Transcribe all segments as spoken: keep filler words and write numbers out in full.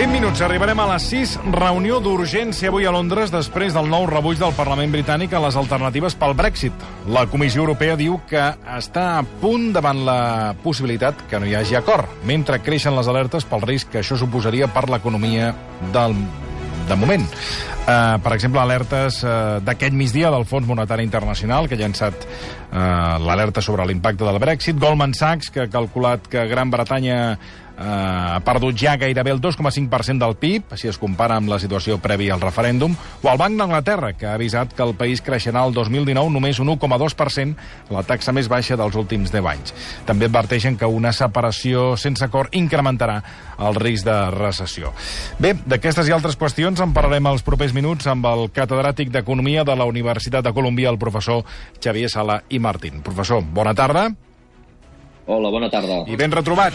vint minuts, arribarem a les sis. Reunió d'urgència avui a Londres després del nou rebuig del Parlament britànic a les alternatives pel Brexit. La Comissió Europea diu que està a punt davant la possibilitat que no hi hagi acord, mentre creixen les alertes pel risc que això suposaria per l'economia del de moment. Uh, per exemple, alertes uh, d'aquest migdia del Fons Monetari Internacional, que ha llançat uh, l'alerta sobre l'impacte del Brexit. Goldman Sachs, que ha calculat que Gran Bretanya uh, ha perdut ja gairebé el dos coma cinc per cent del P I B, si es compara amb la situació prèvia al referèndum. O el Banc d'Anglaterra, que ha avisat que el país creixerà el dos mil dinou només un u coma dos per cent, la taxa més baixa dels últims deu anys. També adverteixen que una separació sense acord incrementarà el risc de recessió. Bé, d'aquestes i altres qüestions en parlarem els propers minuts amb el catedràtic d'Economia de la Universitat de Colúmbia, el professor Xavier Sala i Martín. Professor, bona tarda. Hola, bona tarda. I ben retrobat.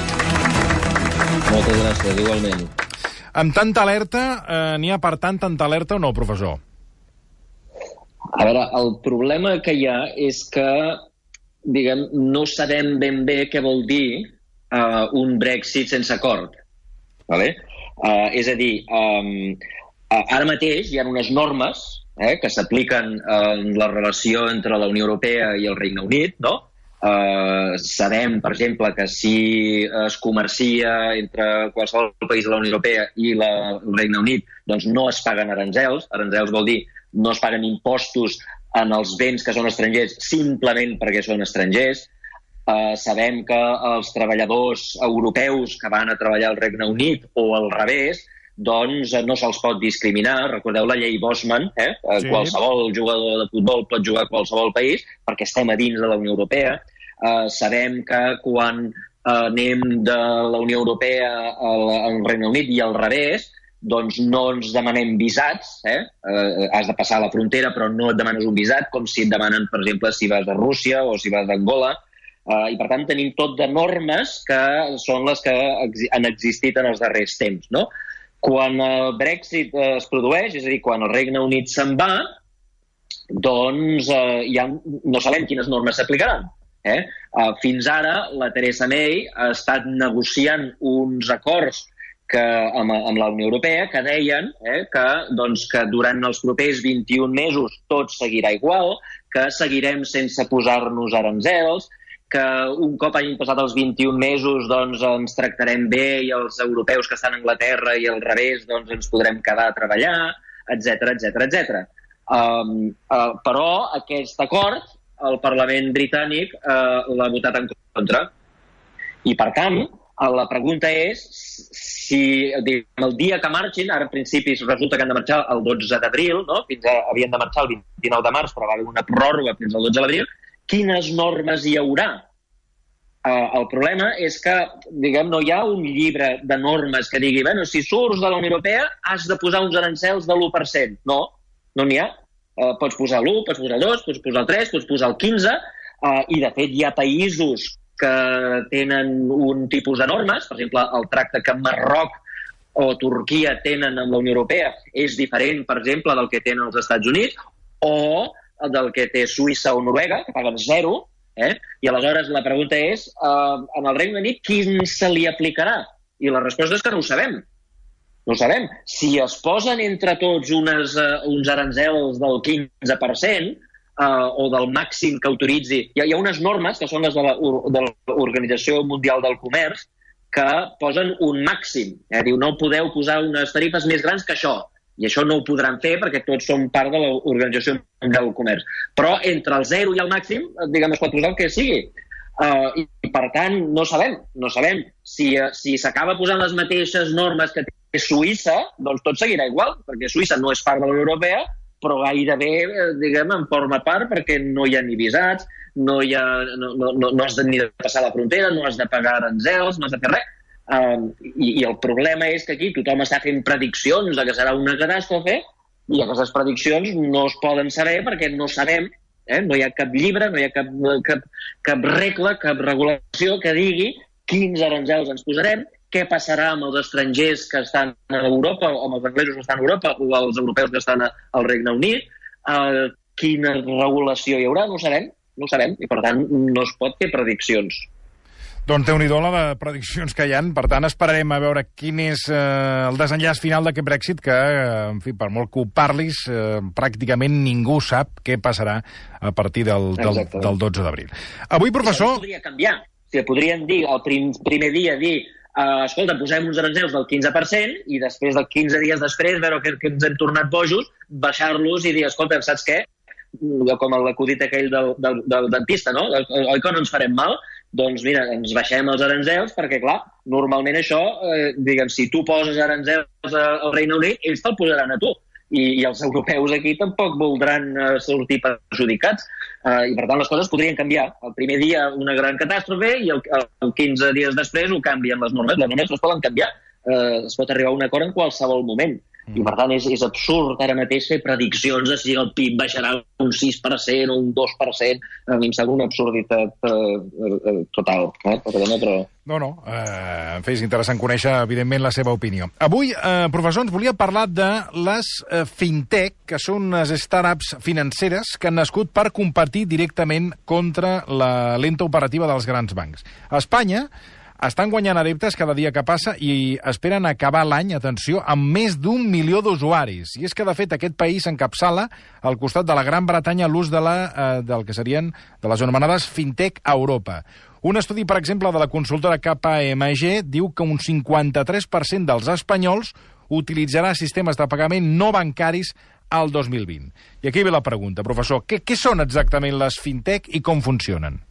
Moltes gràcies, igualment. Amb tanta alerta, eh, n'hi ha per tant tanta alerta o no, professor? A veure, el problema que hi ha és que, diguem, no sabem ben bé què vol dir uh, un Brexit sense acord. Vale? Uh, és a dir, um, uh, ara mateix hi ha unes normes eh, que s'apliquen en la relació entre la Unió Europea i el Regne Unit, no? Uh, sabem, per exemple, que si es comercia entre qualsevol país de la Unió Europea i la, el Regne Unit, doncs no es paguen aranzels. Aranzels vol dir no es paguen impostos en els béns que són estrangers simplement perquè són estrangers. Uh, sabem que els treballadors europeus que van a treballar al Regne Unit o al revés, doncs no se'ls pot discriminar. Recordeu la llei Bosman, eh? Sí. Qualsevol jugador de futbol pot jugar a qualsevol país perquè estem a dins de la Unió Europea. Uh, sabem que quan uh, anem de la Unió Europea al, al Regne Unit i al revés, doncs no ens demanem visats, eh? Uh, has de passar la frontera però no et demanes un visat, com si et demanen, per exemple, si vas a Rússia o si vas a Angola. Uh, I per tant tenim tot de normes que són les que ex han existit en els darrers temps, no? Quan el Brexit eh, es produeix, és a dir, quan el Regne Unit se'n va, doncs eh, ja no sabem quines normes s'aplicaran. Eh? Uh, fins ara, la Theresa May ha estat negociant uns acords que, amb, amb la Unió Europea que deien eh, que, doncs, que durant els propers vint-i-un mesos tot seguirà igual, que seguirem sense posar-nos aranzels, que un cop hagin passat els vint-i-un mesos doncs ens tractarem bé i els europeus que estan a Anglaterra i al revés doncs ens podrem quedar a treballar, etcètera, etcètera, etcètera. Um, uh, però aquest acord el Parlament britànic uh, l'ha votat en contra. I per tant, la pregunta és si diguem, el dia que marxin, ara en principi resulta que han de marxar el dotze d'abril, no? Fins a, havien de marxar el vint-i-nou de març, però va haver una pròrroga fins al dotze d'abril. Quines normes hi haurà? Uh, el problema és que, diguem, no hi ha un llibre de normes que digui, bueno, si surts de la Unió Europea has de posar uns arancels de l'u per cent. No, no n'hi ha. Uh, pots posar l'u, pots posar el dos, pots posar el tres, pots posar el quinze, uh, i de fet hi ha països que tenen un tipus de normes, per exemple, el tracte que Marroc o Turquia tenen amb la Unió Europea és diferent, per exemple, del que tenen els Estats Units, o del que té Suïssa o Noruega, que paguen zero, eh? I aleshores la pregunta és, eh, en el Regne Unit, quin se li aplicarà? I la resposta és que no ho sabem. No ho sabem. Si es posen entre tots unes, uh, uns aranzels del quinze per cent uh, o del màxim que autoritzi... Hi ha, hi ha unes normes, que són les de l'Organització Mundial del Comerç, que posen un màxim. Eh? Diu, no podeu posar unes tarifes més grans que això. I això no ho podran fer perquè tots som part de l'Organització Mundial del Comerç. Però entre el zero i el màxim, diguem, es pot posar el que sigui. Uh, I per tant, no sabem. No sabem. Si uh, si s'acaba posant les mateixes normes que té Suïssa, doncs tot seguirà igual, perquè Suïssa no és part de la Unió Europea, però gairebé, diguem, en forma part perquè no hi ha ni visats, no, hi ha, no, no, no has de ni de passar la frontera, no has de pagar aranzels, no has de fer res. Um, i, i el problema és que aquí tothom està fent prediccions de que serà una catàstrofe i aquestes prediccions no es poden saber perquè no sabem, eh? No hi ha cap llibre, no hi ha cap, cap, cap regla, cap regulació que digui quins aranzels ens posarem, què passarà amb els estrangers que estan a Europa o amb els anglesos que estan a Europa o els europeus que estan al Regne Unit, uh, quina regulació hi haurà, no ho sabem, no ho sabem, i per tant no es pot fer prediccions. Doncs Déu-n'hi-do la de prediccions que hi ha. Per tant, esperarem a veure quin és eh, el desenllaç final d'aquest Brexit, que, eh, en fi, per molt que ho parlis, eh, pràcticament ningú sap què passarà a partir del, del, del dotze d'abril. Avui, professor... Això podria canviar. O sigui, podrien dir, el prim, primer dia, dir uh, escolta, posem uns aranzels del quinze per cent i després, del quinze dies després, veure que, que ens hem tornat bojos, baixar-los i dir, escolta, saps què? Com l'acudit aquell del, del, del dentista, no? Oi que no ens farem mal? Doncs mira, ens baixem els aranzels perquè, clar, normalment això, eh, diguem, si tu poses aranzels al Regne Unit, ells te'l posaran a tu. I, i els europeus aquí tampoc voldran uh, sortir perjudicats. Uh, I, per tant, les coses podrien canviar. El primer dia una gran catàstrofe i el, el quinze dies després ho canvien les normes. Les normes no es poden canviar. Uh, es pot arribar a un acord en qualsevol moment. I, per tant, és, és absurd ara mateix fer prediccions de si el P I B baixarà un sis per cent o un dos per cent. A mi em sembla una absurditat eh, eh, total. Eh? Perdona, però... No, no. Eh, en fi, és interessant conèixer, evidentment, la seva opinió. Avui, eh, professor, ens volia parlar de les eh, fintech, que són unes startups financeres que han nascut per competir directament contra la lenta operativa dels grans bancs. A Espanya estan guanyant adeptes cada dia que passa i esperen acabar l'any, atenció, amb més d'un milió d'usuaris. I és que, de fet, aquest país encapçala al costat de la Gran Bretanya l'ús de la, eh, del que serien de les anomenades fintech a Europa. Un estudi, per exemple, de la consultora K P M G diu que un cinquanta-tres per cent dels espanyols utilitzarà sistemes de pagament no bancaris al dos mil vint. I aquí ve la pregunta, professor. Què, què són exactament les fintech i com funcionen?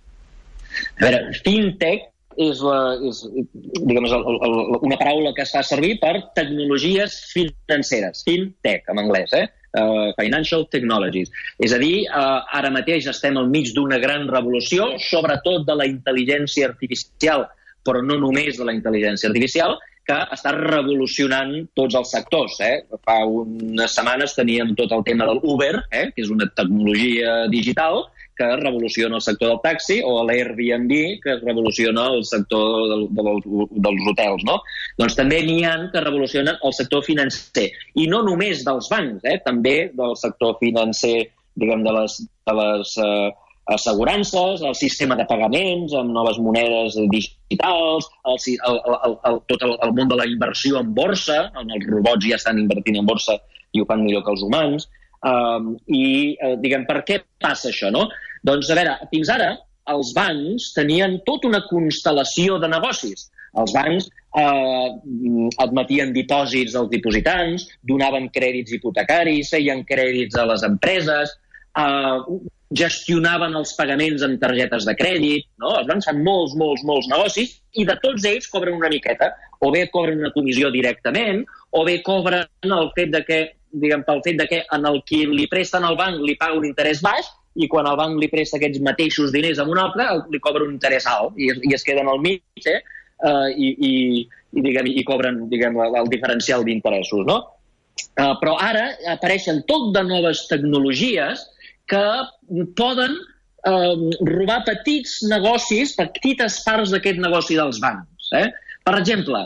A veure, fintech és, la, és, diguem, és el, el, una paraula que es fa servir per tecnologies financeres, fintech en anglès, eh? Uh, financial technologies. És a dir, uh, ara mateix estem al mig d'una gran revolució, sobretot de la intel·ligència artificial, però no només de la intel·ligència artificial, que està revolucionant tots els sectors. Eh? Fa unes setmanes teníem tot el tema del Uber, eh? que és una tecnologia digital, que revoluciona el sector del taxi, o l'Airbnb, que revoluciona el sector del, del, dels hotels, no? Doncs també n'hi ha que revolucionen el sector financer. I no només dels bancs, eh? també del sector financer, diguem, de les, de les uh, assegurances, el sistema de pagaments, amb noves monedes digitals, el, el, el, el, tot el, el món de la inversió en borsa, on els robots ja estan invertint en borsa i ho fan millor que els humans. Um, I, uh, diguem, per què passa això, no? Doncs, a veure, fins ara els bancs tenien tota una constel·lació de negocis. Els bancs eh, admetien dipòsits als dipositants, donaven crèdits hipotecaris, feien crèdits a les empreses, eh, gestionaven els pagaments amb targetes de crèdit, no? Els bancs fan molts, molts, molts negocis i de tots ells cobren una miqueta. O bé cobren una comissió directament, o bé cobren el fet de que, diguem, pel fet de que en el qui li presten al banc li paga un interès baix i quan el banc li presta aquests mateixos diners a un altre li cobra un interès alt i es, i es queden al mig eh? uh, i, i, i, diguem, i cobren diguem, el, el diferencial d'interessos, no? Uh, però ara apareixen tot de noves tecnologies que poden uh, robar petits negocis, petites parts d'aquest negoci dels bancs. Eh? Per exemple,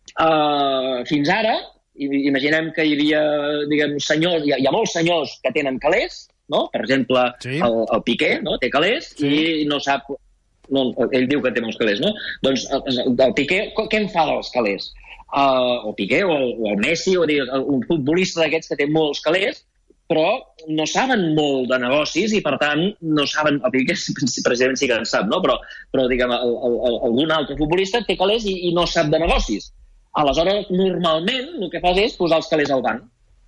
uh, fins ara, imaginem que hi havia, diguem, senyors, hi ha, hi ha molts senyors que tenen calés, no? Per exemple, sí. el, el Piqué, no? té calés sí. i no sap... No, ell diu que té molts calés, no? Doncs el, el Piqué, què en fa dels calés? Uh, el Piqué o el, o el Messi, o dir, un futbolista d'aquests que té molts calés, però no saben molt de negocis i, per tant, no saben... El Piqué, precisament, sí que en sap, no? Però, però diguem, el, el, el, algun altre futbolista té calés i, i no sap de negocis. Aleshores, normalment, el que fas és posar els calés al banc.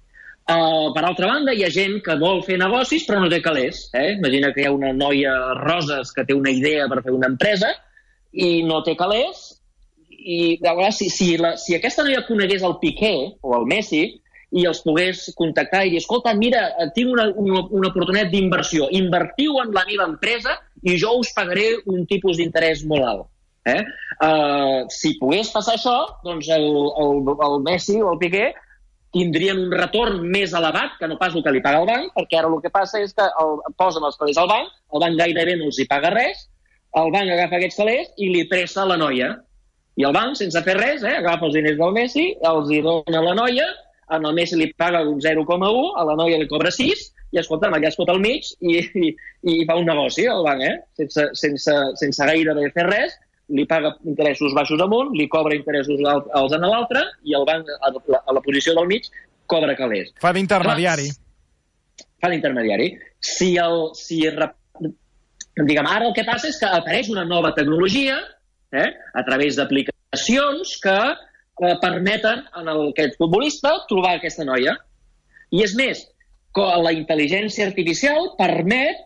Uh, per altra banda, hi ha gent que vol fer negocis però no té calés. Eh? Imagina que hi ha una noia Roses que té una idea per fer una empresa i no té calés i llavors, si, si, la, si aquesta noia conegués el Piqué o el Messi i els pogués contactar i dir, escolta, mira, tinc una, una, una oportunitat d'inversió, invertiu en la meva empresa i jo us pagaré un tipus d'interès molt alt. Eh? Uh, si pogués passar això, doncs el, el, el Messi o el Piqué tindrien un retorn més elevat que no pas el que li paga el banc, perquè ara el que passa és que el, posen els calés al banc, el banc gairebé no els hi paga res, el banc agafa aquests calés i li presta a la noia. I el banc, sense fer res, eh, agafa els diners del Messi, els hi dona a la noia, al Messi li paga un zero coma u, a la noia li cobra sis, i escolta'm, allà es fot al mig i, i, i fa un negoci, el banc, eh? Sense, sense, sense gairebé fer res, li paga interessos baixos amunt, li cobra interessos alts en l'altre, i el banc, a la, a la posició del mig, cobra calés. Fa d'intermediari. Fa d'intermediari. Si el... Si, diguem, ara el que passa és que apareix una nova tecnologia, eh, a través d'aplicacions que eh, permeten a aquest futbolista trobar aquesta noia. I és més, la intel·ligència artificial permet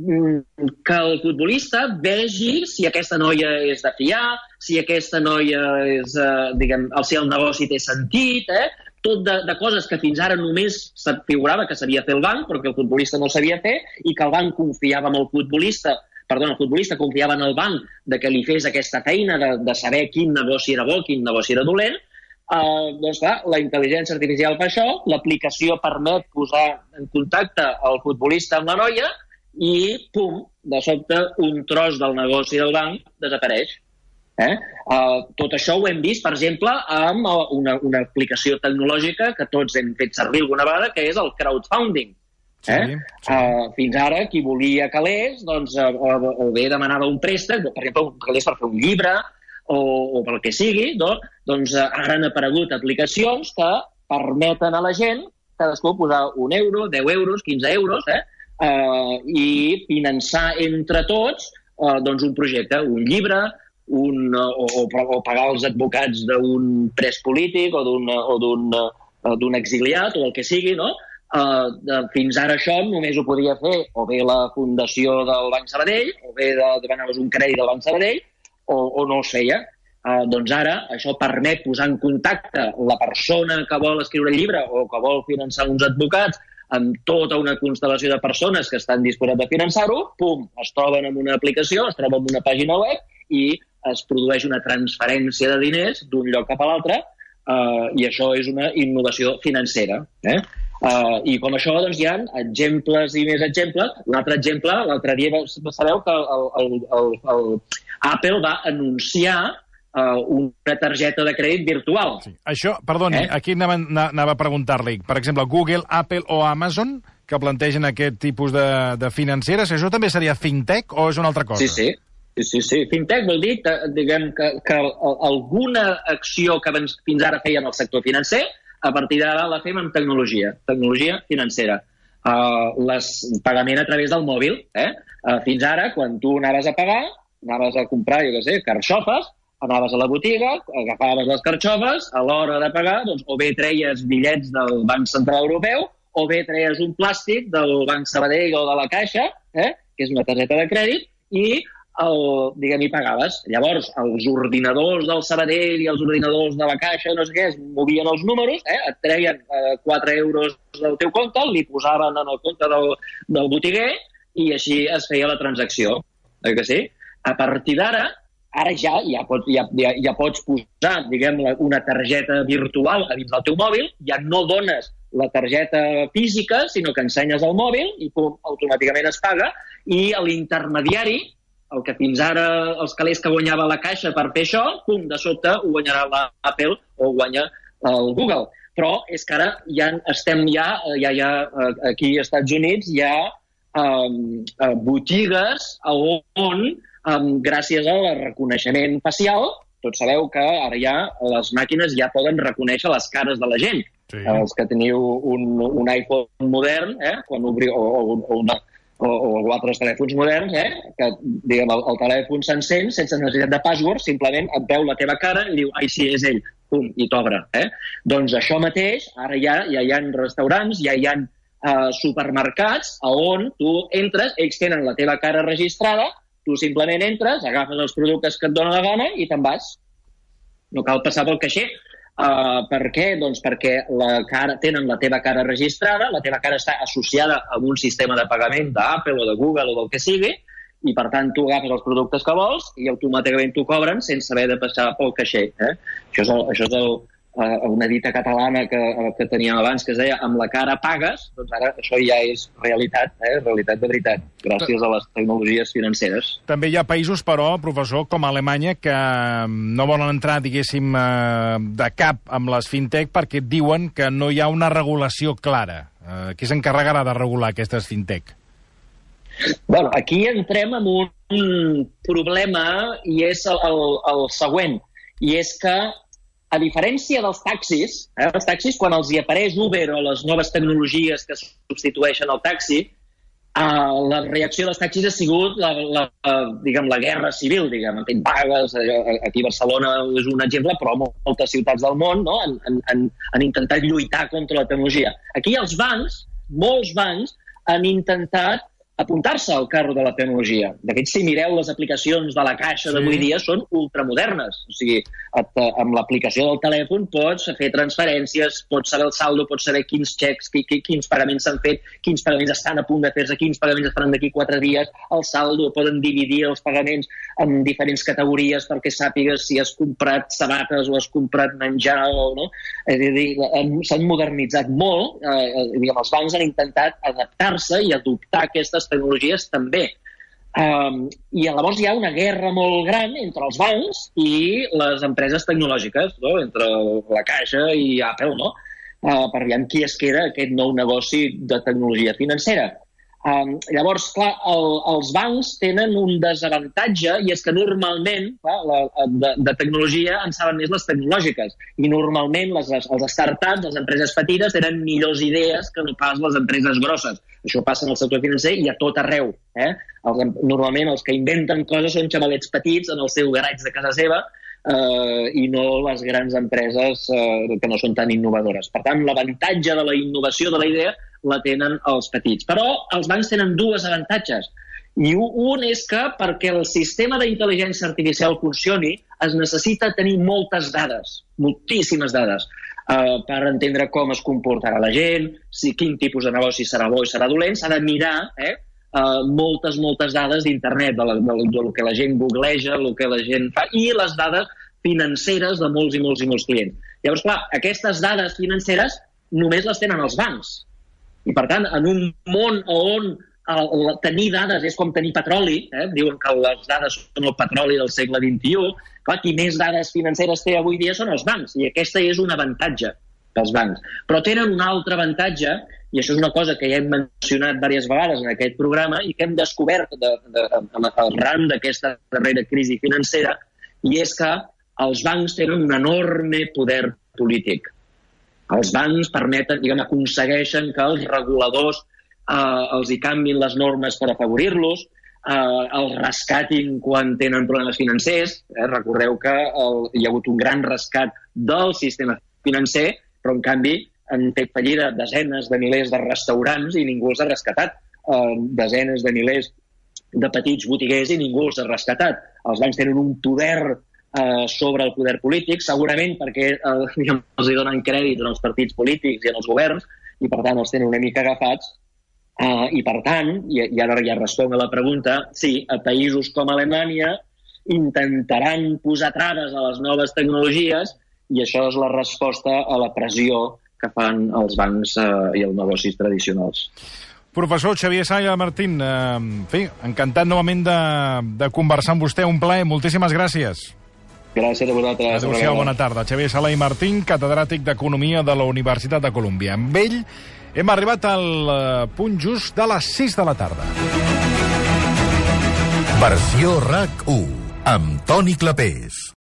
que el futbolista vegi si aquesta noia és de fiar, si aquesta noia és, eh, diguem, si el negoci té sentit, eh? Tot de, de coses que fins ara només se figurava que sabia fer el banc, però que el futbolista no sabia fer, i que el banc confiava en el futbolista, perdó, el futbolista confiava en el banc de que li fes aquesta feina de, de saber quin negoci era bo, quin negoci era dolent. Uh, doncs clar, la intel·ligència artificial fa això, l'aplicació permet posar en contacte el futbolista amb la noia, i, pum, de sobte, un tros del negoci del banc desapareix. Eh? Uh, tot això ho hem vist, per exemple, amb una, una aplicació tecnològica que tots hem fet servir alguna vegada, que és el crowdfunding. Eh? Sí, sí. Uh, fins ara, qui volia calés, doncs, uh, o, o bé demanava un préstec, per exemple, un calés per fer un llibre, o, o pel que sigui, no? Doncs uh, ara han aparegut aplicacions que permeten a la gent, cadascú, posar un euro, deu euros, quinze euros, eh? Uh, i finançar entre tots uh, doncs un projecte, un llibre, un, uh, o, o pagar els advocats d'un pres polític o d'un o d'un uh, d'un exiliat o el que sigui, no? Uh, de, fins ara això només ho podia fer o bé la fundació del Banc Sabadell, o bé de, demanaves un crèdit del Banc Sabadell, o, o no es feia. Uh, doncs ara això permet posar en contacte la persona que vol escriure el llibre o que vol finançar uns advocats amb tota una constel·lació de persones que estan disposats a finançar-ho, pum, es troben en una aplicació, es troben en una pàgina web i es produeix una transferència de diners d'un lloc cap a l'altre, eh, i això és una innovació financera. Eh? Eh, I com això, doncs, hi ha exemples i més exemples. Un altre exemple, l'altre dia sabeu que el, el, el, el Apple va anunciar Uh, una targeta de crèdit virtual. Sí. Això, perdoni, eh? aquí anava, anava a preguntar-li. Per exemple, Google, Apple o Amazon, que plantegen aquest tipus de, de financeres, això també seria fintech o és una altra cosa? Sí, sí. sí, sí, sí. Fintech vol dir que, diguem, que, que alguna acció que fins ara feien el sector financer, a partir d'ara la fem amb tecnologia, tecnologia financera. Uh, les, pagament a través del mòbil. Eh? Uh, fins ara, quan tu anaves a pagar, anaves a comprar, jo què sé, carxofes, anaves a la botiga, agafaves les carxofes, a l'hora de pagar, doncs, o bé treies bitllets del Banc Central Europeu, o bé treies un plàstic del Banc Sabadell o de la Caixa, eh, que és una targeta de crèdit, i el, diguem, hi pagaves. Llavors, els ordinadors del Sabadell i els ordinadors de la Caixa, no sé què, es movien els números, eh, et treien eh, quatre euros del teu compte, li posaven en el compte del, del botiguer, i així es feia la transacció. Eh que sí? A partir d'ara, Ara ja ja pots, ja, ja, ja pots posar, diguem, una targeta virtual a dins del teu mòbil, ja no dones la targeta física, sinó que ensenyes el mòbil i pum, automàticament es paga, i l'intermediari, el que fins ara els calés que guanyava la Caixa per fer això, pum, de sobte ho guanyarà l'Apple o ho guanya el Google. Però és que ara ja estem ja, ja, ja aquí als Estats Units hi ha um, botigues on Um, gràcies al reconeixement facial, tots sabeu que ara ja les màquines ja poden reconèixer les cares de la gent. Sí. Els que teniu un, un iPhone modern, eh, quan obri, o, o, o, una, o, o altres telèfons moderns, eh, que diguem, el, el telèfon s'encén sense necessitat de password, simplement et veu la teva cara i diu, ai, sí, és ell, pum, i t'obre. Eh? Doncs això mateix, ara ja, ja hi ha restaurants, ja hi ha uh, supermercats on tu entres, ells tenen la teva cara registrada, tu simplement entres, agafes els productes que et dóna la gana i te'n vas. No cal passar pel caixer. Uh, per què? Doncs perquè la cara, tenen la teva cara registrada, la teva cara està associada a un sistema de pagament d'Apple o de Google o del que sigui, i per tant tu agafes els productes que vols i automàticament t'ho cobren sense haver de passar pel caixer. Eh? Això és, el, això és el, uh, una dita catalana que, que teníem abans que es deia amb la cara pagues, doncs ara això ja és realitat, eh? realitat de veritat, gràcies a les tecnologies financeres. També hi ha països, però, professor, com Alemanya, que no volen entrar, diguéssim, de cap amb les fintech perquè diuen que no hi ha una regulació clara. Qui s'encarregarà de regular aquestes fintech? Bueno, aquí entrem en un problema i és el, el, el següent, i és que a diferència dels taxis, eh, els taxis, quan els hi apareix Uber o les noves tecnologies que substitueixen el taxi, eh, la reacció dels taxis ha sigut la, la, la, diguem, la guerra civil, diguem, han fet vagues, aquí a Barcelona és un exemple, però moltes ciutats del món, no? han, han, han intentat lluitar contra la tecnologia. Aquí els bancs, molts bancs, han intentat apuntar-se al carro de la tecnologia. De fet, si mireu les aplicacions de la Caixa sí. d'avui dia, són ultramodernes. O sigui, et, amb l'aplicació del telèfon pots fer transferències, pots saber el saldo, pots saber quins xecs, quins pagaments s'han fet, quins pagaments estan a punt de fer-se, quins pagaments es faran d'aquí quatre dies, el saldo, poden dividir els pagaments en diferents categories perquè sàpigues si has comprat sabates o has comprat menjar o no. És a dir, s'han modernitzat molt, eh, diguem, els bancs han intentat adaptar-se i adoptar aquestes tecnologies també. Um, I llavors hi ha una guerra molt gran entre els bancs i les empreses tecnològiques, no? Entre la Caixa i Apple, no? Uh, per veure qui es queda aquest nou negoci de tecnologia financera. Um, llavors, clar, el, els bancs tenen un desavantatge i és que normalment, clar, la, de, de tecnologia en saben més les tecnològiques i normalment les, els startups, les empreses petites, tenen millors idees que no pas les empreses grosses. Això passa en el sector financer i a tot arreu. Eh? Els, normalment els que inventen coses són xavalets petits en el seu garatge de casa seva eh, i no les grans empreses eh, que no són tan innovadores. Per tant, l'avantatge de la innovació de la idea la tenen els petits. Però els bancs tenen dues avantatges. I un és que perquè el sistema d'intel·ligència artificial funcioni es necessita tenir moltes dades, moltíssimes dades, eh, per entendre com es comportarà la gent, si quin tipus de negoci serà bo i serà dolent. S'ha de mirar eh, eh, moltes, moltes dades d'internet, de, la, de, del que la gent googleja, el que la gent fa, i les dades financeres de molts i molts i molts clients. Llavors, clar, aquestes dades financeres només les tenen els bancs. I, per tant, en un món on el, tenir dades és com tenir petroli, eh? Diuen que les dades són el petroli del segle vint-i-u, clar, qui més dades financeres té avui dia són els bancs, i aquesta és un avantatge pels bancs. Però tenen un altre avantatge, i això és una cosa que ja hem mencionat diverses vegades en aquest programa i que hem descobert de, de, de, arran d'aquesta darrera crisi financera, i és que els bancs tenen un enorme poder polític. Els bancs permeten, diguem, aconsegueixen que els reguladors eh, els hi canvin les normes per afavorir-los, eh, els rescatin quan tenen problemes financers. Eh? Recordeu que el, hi ha hagut un gran rescat del sistema financer, però en canvi han fet fallida desenes de milers de restaurants i ningú els ha rescatat. Eh, desenes de milers de petits botiguers i ningú els ha rescatat. Els bancs tenen un poder Uh, sobre el poder polític, segurament perquè uh, diguem, els hi donen crèdit en els partits polítics i en els governs, i per tant els tenen una mica agafats, uh, i per tant, i, i ara ja responc a la pregunta, sí, a països com Alemanya intentaran posar traves a les noves tecnologies, i això és la resposta a la pressió que fan els bancs uh, i els negocis tradicionals. Professor Xavier Sala Martín, eh, en fi, encantat novament de, de conversar amb vostè, un plaer, moltíssimes gràcies. Gràcies a vosaltres. Adéu-siau, bona tarda. Xavier Sala i Martín, catedràtic d'Economia de la Universitat de Colúmbia. Amb ell hem arribat al punt just de les sis de la tarda. Versió R A C u, amb Toni Clapés.